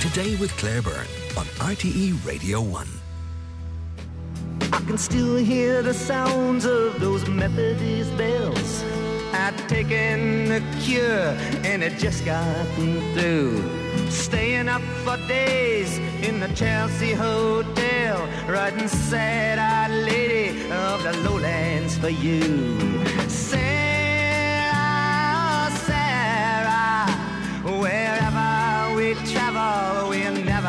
Today with Claire Byrne on RTE Radio 1. I can still hear the sounds of those Methodist bells. I'd taken a cure and it just gotten through. Staying up for days in the Chelsea Hotel, writing sad-eyed lady of the lowlands for you. Sarah, Sarah, wherever we travel, we're never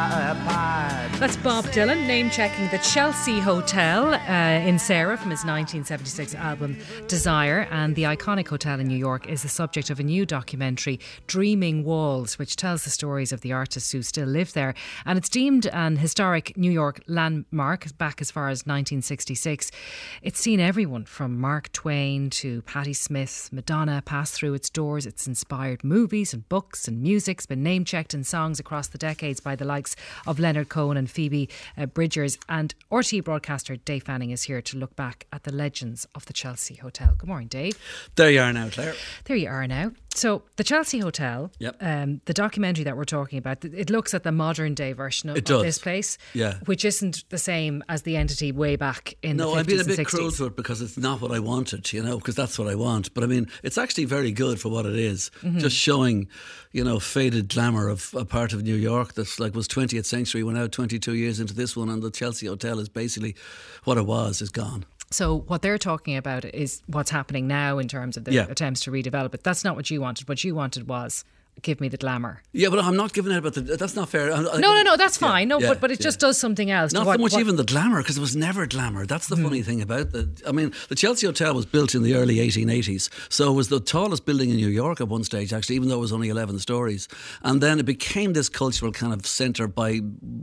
apart. That's Bob Dylan name-checking the Chelsea Hotel in Sarah from his 1976 album Desire. And the iconic hotel in New York is the subject of a new documentary, Dreaming Walls, which tells the stories of the artists who still live there. And it's deemed an historic New York landmark back as far as 1966. It's seen everyone from Mark Twain to Patti Smith, Madonna pass through its doors. It's inspired movies and books and music. It's been name-checked in songs across the decades by the likes of Leonard Cohen and Phoebe Bridgers. And RTE broadcaster Dave Fanning is here to look back at the legends of the Chelsea Hotel. Good morning, Dave. There you are now, Claire. There you are now. So the Chelsea Hotel, Yep. The documentary that we're talking about, it looks at the modern day version of this place, Yeah. which isn't the same as the entity way back in the 50s I'm being a and bit 60s. cruel to it because it's not what I wanted, because that's what I want. But I mean, it's actually very good for what it is. Mm-hmm. Just showing, faded glamour of a part of New York that's was 20th century. We're now 22 years into this one, and the Chelsea Hotel is basically what it was, is gone. So what they're talking about is what's happening now in terms of the attempts to redevelop it. That's not what you wanted. What you wanted was, give me the glamour. Yeah, but I'm not giving it about that's not fair. No, that's fine. But it just does something else. Not so much even the glamour, because it was never glamour. That's the funny thing about the Chelsea Hotel was built in the early 1880s, so it was the tallest building in New York at one stage, actually, even though it was only 11 stories. And then it became this cultural kind of centre by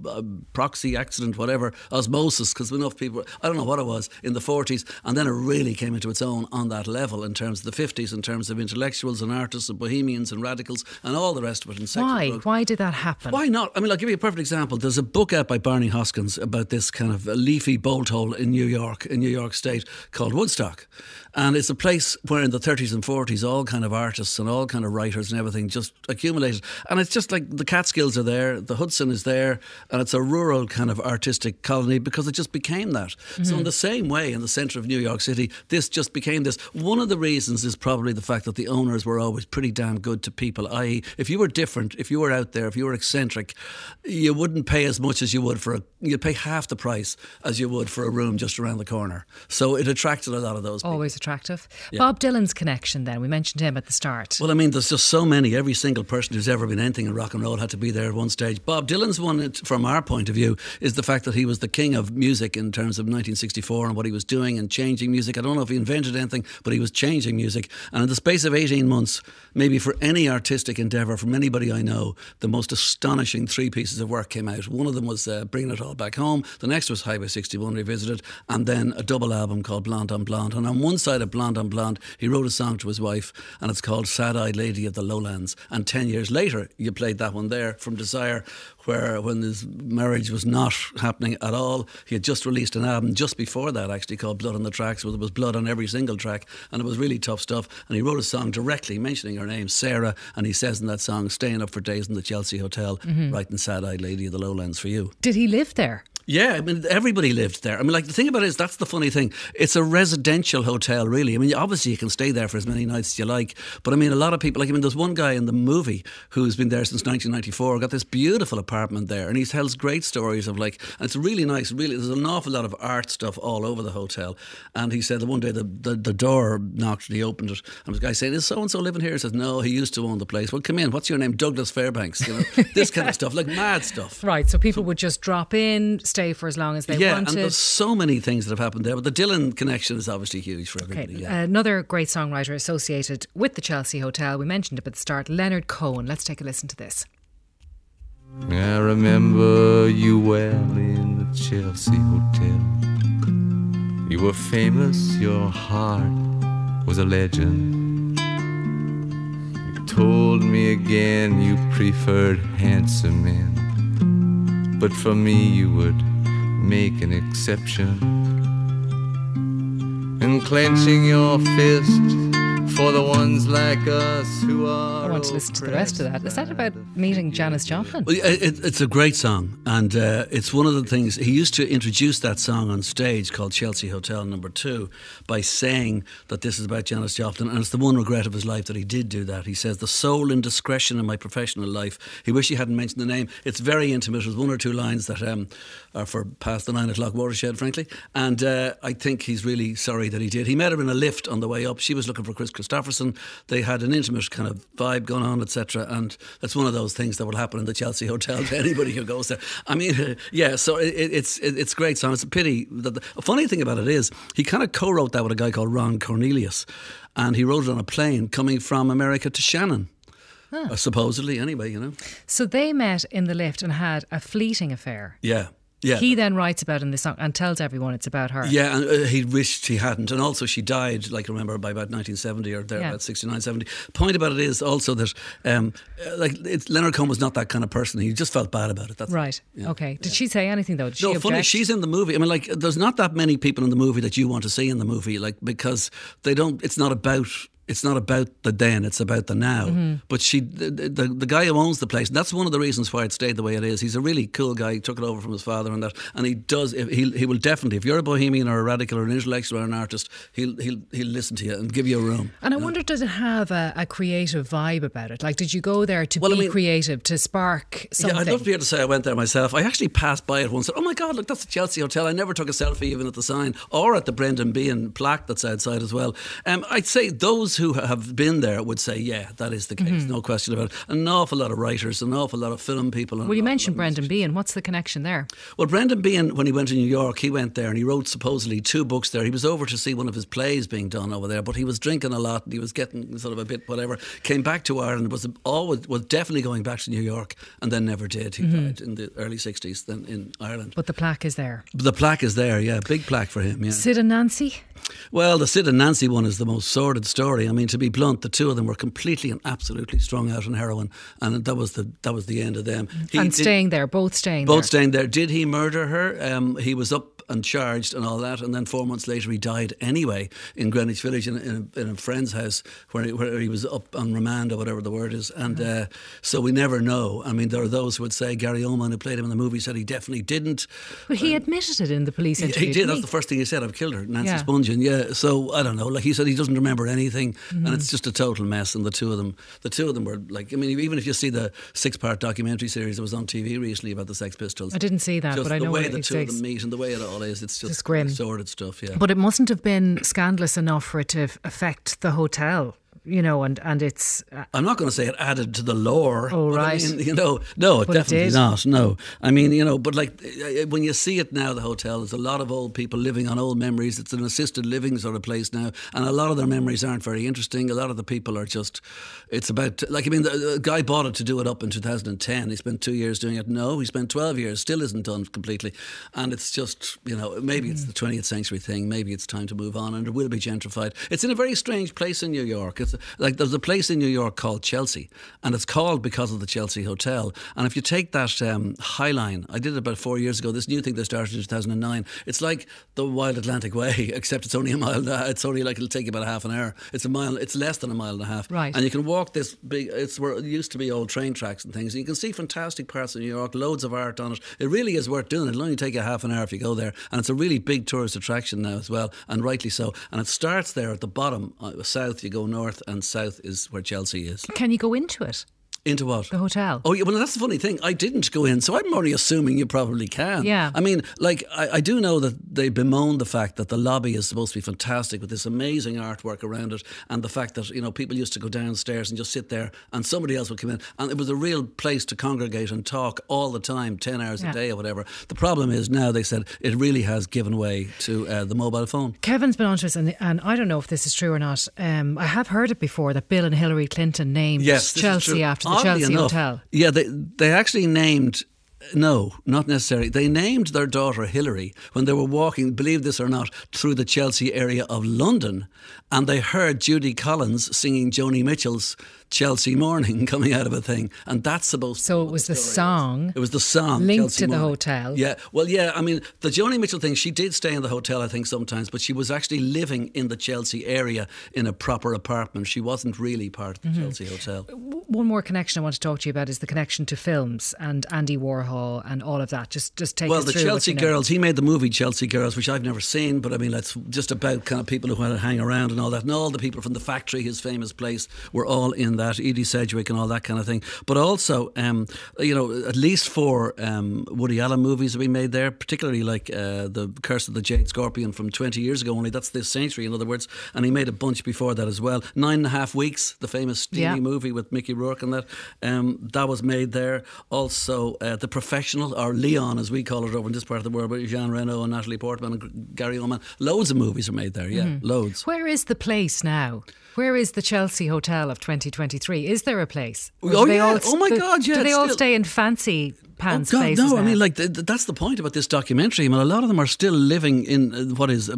proxy, accident, whatever, osmosis, because enough people, I don't know what it was, in the 40s, and then it really came into its own on that level in terms of the 50s, in terms of intellectuals and artists and bohemians and radicals and all the rest of it. Why? Why did that happen? Why not? I mean, I'll give you a perfect example. There's a book out by Barney Hoskins about this kind of leafy bolt hole in New York State, called Woodstock. And it's a place where in the 30s and 40s all kind of artists and all kind of writers and everything just accumulated. And it's just like the Catskills are there, the Hudson is there, and it's a rural kind of artistic colony because it just became that. Mm-hmm. So in the same way, in the centre of New York City, this just became this. One of the reasons is probably the fact that the owners were always pretty damn good to people, i.e. if you were different, if you were out there, if you were eccentric, you wouldn't pay as much as you would you'd pay half the price as you would for a room just around the corner. So it attracted a lot of those people. Always attractive. Yeah. Bob Dylan's connection then, we mentioned him at the start. Well, I mean, there's just so many. Every single person who's ever been anything in rock and roll had to be there at one stage. Bob Dylan's one, from our point of view, is the fact that he was the king of music in terms of 1964 and what he was doing and changing music. I don't know if he invented anything, but he was changing music. And in the space of 18 months, maybe for any artistic endeavour, from anybody I know, the most astonishing 3 pieces of work came out. One of them was Bringing It All Back Home. The next was Highway 61 Revisited. And then a double album called Blonde on Blonde. And on one side of Blonde on Blonde, he wrote a song to his wife, and it's called Sad-Eyed Lady of the Lowlands. And 10 years later, you played that one there from Desire, where when his marriage was not happening at all, he had just released an album just before that, actually, called Blood on the Tracks, where there was blood on every single track, and it was really tough stuff. And he wrote a song directly mentioning her name, Sarah, and he says in that song, staying up for days in the Chelsea Hotel, writing Sad-Eyed Lady of the Lowlands for you. Did he live there? Yeah, I mean, everybody lived there. I mean, like, the thing about it is, that's the funny thing. It's a residential hotel, really. I mean, obviously you can stay there for as many nights as you like, but I mean, a lot of people, there's one guy in the movie who's been there since 1994, got this beautiful apartment there, and he tells great stories of, and it's really nice, really, there's an awful lot of art stuff all over the hotel. And he said that one day the door knocked and he opened it, and this guy saying, is so-and-so living here? He says, no, he used to own the place. Well, come in, what's your name? Douglas Fairbanks, this kind of stuff, like mad stuff. Right, so people would just drop in, stay for as long as they wanted. Yeah, and there's so many things that have happened there, but the Dylan connection is obviously huge for everybody. Okay. Yeah. Another great songwriter associated with the Chelsea Hotel, we mentioned it at the start, Leonard Cohen. Let's take a listen to this. I remember you well in the Chelsea Hotel. You were famous, your heart was a legend. You told me again you preferred handsome men, but for me you would make an exception. And clenching your fist for the ones like us who are. I want to listen to the rest of that. Is that about meeting Janis Joplin? Well, it's a great song, and it's one of the things he used to introduce that song on stage called Chelsea Hotel No. 2 by saying that this is about Janis Joplin, and it's the one regret of his life that he did do that. He says, the sole indiscretion in my professional life. He wished he hadn't mentioned the name. It's very intimate. There's one or two lines that are for past the 9 o'clock watershed, frankly, and I think he's really sorry that he did. He met her in a lift on the way up. She was looking for Chris Christopherson. They had an intimate kind of vibe going on, etc. And that's one of those things that will happen in the Chelsea Hotel to anybody who goes there. I mean, yeah, so it's a great song. It's a pity. The funny thing about it is he kind of co-wrote that with a guy called Ron Cornelius, and he wrote it on a plane coming from America to Shannon. Supposedly, anyway, you know. So they met in the lift and had a fleeting affair. Yeah. Yeah. He then writes about it in the song and tells everyone it's about her. Yeah, and he wished he hadn't. And also she died, like, remember, by about 1970 or there, about 69, 70. Point about it is also that Leonard Cohen was not that kind of person. He just felt bad about it. That's right. Yeah. Okay. Did she say anything, though? Did she object? Funny, she's in the movie. I mean, like, there's not that many people in the movie that you want to see in the movie, like, because it's not about the then, it's about the now. Mm-hmm. But the guy who owns the place, and that's one of the reasons why it stayed the way it is. He's a really cool guy. He took it over from his father and that, and he will definitely, if you're a bohemian or a radical or an intellectual or an artist, he'll listen to you and give you a room. And I wonder, does it have a creative vibe about it? Like, did you go there to be creative, to spark something? Yeah, I'd love to be able to say I went there myself. I actually passed by it once and said, oh my God, look, that's the Chelsea Hotel. I never took a selfie even at the sign or at the Brendan Behan plaque that's outside as well. I'd say those who have been there would say, yeah, that is the case, no question about it. An awful lot of writers, an awful lot of film people. Well, you mentioned Brendan Behan. What's the connection there? Well, Brendan Behan, when he went to New York, he went there and he wrote supposedly 2 books there. He was over to see one of his plays being done over there, but he was drinking a lot and he was getting sort of a bit whatever. Came back to Ireland, was definitely going back to New York, and then never did. He died in the early 60s then in Ireland. But the plaque is there. The plaque is there, yeah. Big plaque for him, yeah. Sid and Nancy? Well, the Sid and Nancy one is the most sordid story. I mean, to be blunt, the two of them were completely and absolutely strung out on heroin, and that was the end of them. Both staying there. Both staying there. Did he murder her? He was up and charged and all that, and then 4 months later he died anyway in Greenwich Village in a friend's house where he was up on remand or whatever the word is, and so we never know. I mean, there are those who would say Gary Oldman, who played him in the movie, said he definitely didn't. But he admitted it in the police interview. He did. That's the first thing he said. I've killed her, Nancy Spungen. Yeah. So I don't know. Like he said, he doesn't remember anything, and it's just a total mess. And the two of them were like, I mean, even if you see the 6-part documentary series that was on TV recently about the Sex Pistols, I didn't see that, but I know the way it the two of exists. them meet and the way it all is, it's just grim, sordid stuff. Yeah. But it mustn't have been scandalous enough for it to affect the hotel. You know, and it's... I'm not going to say it added to the lore. Oh, right. I mean, no, it definitely not. No. I mean, but like when you see it now, the hotel, there's a lot of old people living on old memories. It's an assisted living sort of place now. And a lot of their memories aren't very interesting. A lot of the people are just... It's about... Like, I mean, the guy bought it to do it up in 2010. He spent 2 years doing it. No, he spent 12 years. Still isn't done completely. And it's just, maybe it's the 20th century thing. Maybe it's time to move on, and it will be gentrified. It's in a very strange place in New York. It's like there's a place in New York called Chelsea, and it's called because of the Chelsea Hotel. And if you take that High Line, I did it about 4 years ago, this new thing they started in 2009, it's like the Wild Atlantic Way, except it's only a mile. It's only like, it'll take you about half an hour. It's a mile. It's less than a mile and a half. Right. And you can walk this big, it's where it used to be old train tracks and things, and you can see fantastic parts of New York, loads of art on it. It really is worth doing. It'll only take you half an hour if you go there, and it's a really big tourist attraction now as well, and rightly so. And it starts there at the bottom, south, you go north, and south is where Chelsea is. Can you go into it? Into what? The hotel. Oh, yeah, well, that's the funny thing. I didn't go in, so I'm only assuming you probably can. Yeah. I mean, like, I do know that they bemoan the fact that the lobby is supposed to be fantastic with this amazing artwork around it, and the fact that, people used to go downstairs and just sit there and somebody else would come in, and it was a real place to congregate and talk all the time, 10 hours a day or whatever. The problem is now, they said, it really has given way to the mobile phone. Kevin's been on to us, and I don't know if this is true or not. I have heard it before, that Bill and Hillary Clinton named Chelsea after the Chelsea Hotel. Yeah, they actually named No, not necessarily. They named their daughter Hillary when they were walking, believe this or not, through the Chelsea area of London, and they heard Judy Collins singing Joni Mitchell's Chelsea Morning coming out of a thing, and that's supposed to So it was the song. It was the song linked Chelsea to the Morning. hotel. Yeah, well, yeah. I mean, the Joni Mitchell thing. She did stay in the hotel, I think, sometimes, but she was actually living in the Chelsea area in a proper apartment. She wasn't really part of the Chelsea hotel. One more connection I want to talk to you about is the connection to films and Andy Warhol and all of that. Just take Well, us the through what Chelsea you know. Girls, he made the movie Chelsea Girls, which I've never seen, but I mean, it's just about kind of people who had to hang around and all that. And all the people from the Factory, his famous place, were all in that. Edie Sedgwick and all that kind of thing. But also, at least 4 Woody Allen movies have been made there, particularly like The Curse of the Jade Scorpion from 20 years ago, only that's this century, in other words. And he made a bunch before that as well. 9.5 Weeks, the famous steamy movie with Mickey Rourke and that was made there. Also, The Professional, or Leon as we call it over in this part of the world, with Jean Reno and Natalie Portman and Gary Oldman. Loads of movies are made there, loads. Where is the place now? Where is the Chelsea Hotel of 2023? Is there a place? Or Oh, do they yeah. all Oh, my God, yeah, Do they it's all still- stay in fancy pants God, places no, now? I mean, like, that's the point about this documentary. I mean, a lot of them are still living in what is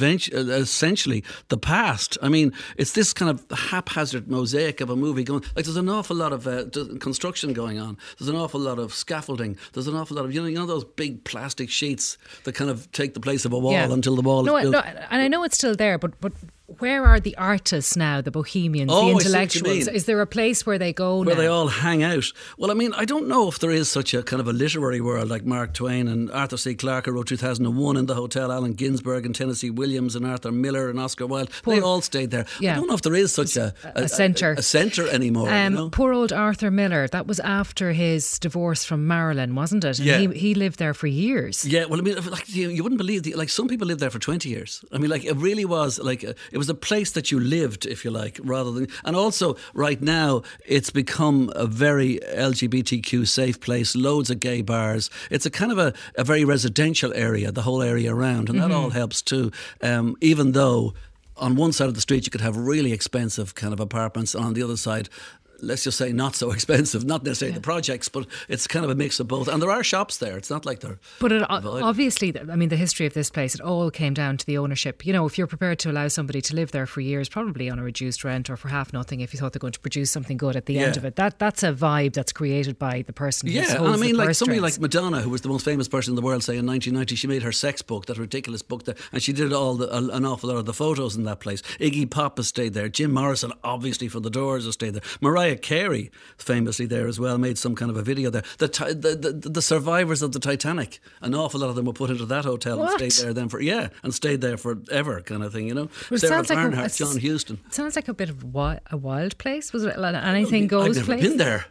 essentially the past. I mean, it's this kind of haphazard mosaic of a movie going. Like, there's an awful lot of construction going on. There's an awful lot of scaffolding. There's an awful lot of, you know those big plastic sheets that kind of take the place of a wall until the wall is built. No, and I know it's still there, but where are the artists now, the bohemians, Oh, the I see what you intellectuals? mean. Is there a place where they go Where now? they all hang out. Well, I mean, I don't know if there is such a kind of a literary world like Mark Twain and Arthur C. Clarke, who wrote 2001 in the Hotel, Allen Ginsberg and Tennessee Williams and Arthur Miller and Oscar Wilde. They all stayed there. Yeah. I don't know if there is such a centre. A centre anymore. You know? Poor old Arthur Miller, that was after his divorce from Marilyn, wasn't it? And Yeah. he lived there for years. Yeah, well, I mean, like you wouldn't believe like some people lived there for 20 years. I mean, like it really was like it was a place that you lived, if you like, rather than. And also, right now, it's become a very LGBTQ safe place. Loads of gay bars. It's a kind of a very residential area, the whole area around, and that all helps too. Even though on one side of the street you could have really expensive kind of apartments, and on the other side, let's just say not so expensive, not necessarily the projects, but it's kind of a mix of both. And there are shops there. It's not like they're... But obviously, I mean, the history of this place, it all came down to the ownership. You know, if you're prepared to allow somebody to live there for years, probably on a reduced rent or for half nothing, if you thought they're going to produce something good at the end of it, that's a vibe that's created by the person who holds and I mean, the like purse somebody strings. like Madonna, who was the most famous person in the world, say in 1990, she made her sex book, that ridiculous book, and she did an awful lot of the photos in that place. Iggy Pop has stayed there. Jim Morrison, obviously from the Doors, has stayed there. Mariah Carey, famously there as well, made some kind of a video there. The survivors of the Titanic, an awful lot of them were put into that hotel and stayed there then and stayed there forever, kind of thing, you know. Well, Sarah sounds like Bernhardt, John Huston. It sounds like a bit of a wild place. Was it an anything goes I've never place? been there.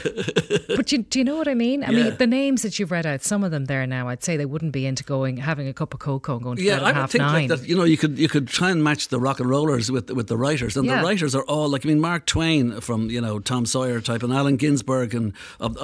But do you know what I mean? I mean, the names that you've read out, some of them there now, I'd say they wouldn't be into having a cup of cocoa and going to bed at I would half think 9. like that. You know, you could try and match the rock and rollers with the writers, and the writers are all like, I mean, Mark Twain from Tom Sawyer type, and Allen Ginsberg and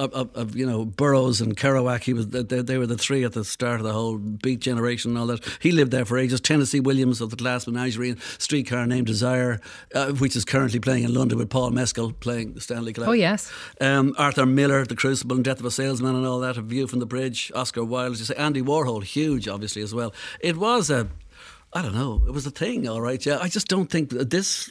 of Burroughs and Kerouac. They were the three at the start of the whole Beat generation and all that. He lived there for ages. Tennessee Williams of the Glass Menagerie and Streetcar Named Desire, which is currently playing in London with Paul Mescal playing Stanley Clarke. Oh yes. Arthur Miller, The Crucible and Death of a Salesman and all that. A View from the Bridge. Oscar Wilde, as you say. Andy Warhol, huge, obviously as well. It was I don't know. It was a thing, all right. Yeah, I just don't think that this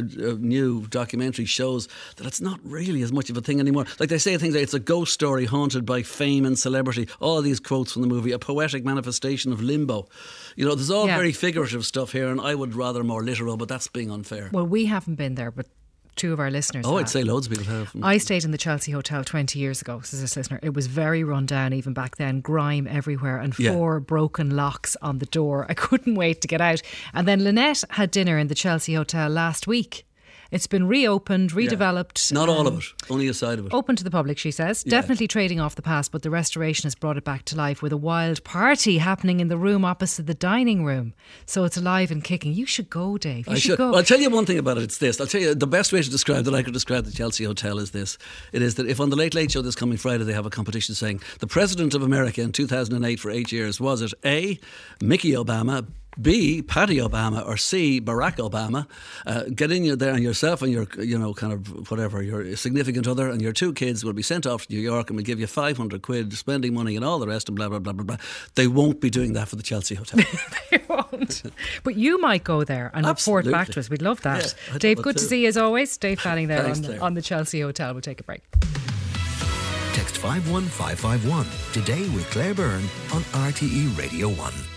new documentary shows that it's not really as much of a thing anymore. Like they say things like it's a ghost story haunted by fame and celebrity. All these quotes from the movie, a poetic manifestation of limbo. You know, there's all very figurative stuff here, and I would rather more literal, but that's being unfair. Well, we haven't been there, but two of our listeners I'd have. say loads of people have. I stayed in the Chelsea Hotel 20 years ago, says this listener. It was very run down even back then, grime everywhere and 4 broken locks on the door. I couldn't wait to get out. And then Lynette had dinner in the Chelsea Hotel last week. It's been reopened, redeveloped. Not all of it, only a side of it. Open to the public, she says. Definitely trading off the past, but the restoration has brought it back to life with a wild party happening in the room opposite the dining room. So it's alive and kicking. You should go, Dave. You should go. Well, I'll tell you one thing about it. It's this. I'll tell you the best way to describe that I could describe the Chelsea Hotel is this. It is that if on the Late Late Show this coming Friday they have a competition saying the President of America in 2008 for 8 years, was it A, Mickey Obama, B, Patty Obama, or C, Barack Obama. Get in there, and yourself and your, kind of whatever, your significant other and your 2 kids will be sent off to New York, and we'll give you 500 quid, spending money and all the rest, and blah, blah, blah, blah, blah. They won't be doing that for the Chelsea Hotel. They won't. But you might go there and report back to us. We'd love that. Yeah, Dave, good to see you as always. Dave Fanning there. Thanks, on the Chelsea Hotel. We'll take a break. Text 51551 today with Claire Byrne on RTE Radio 1.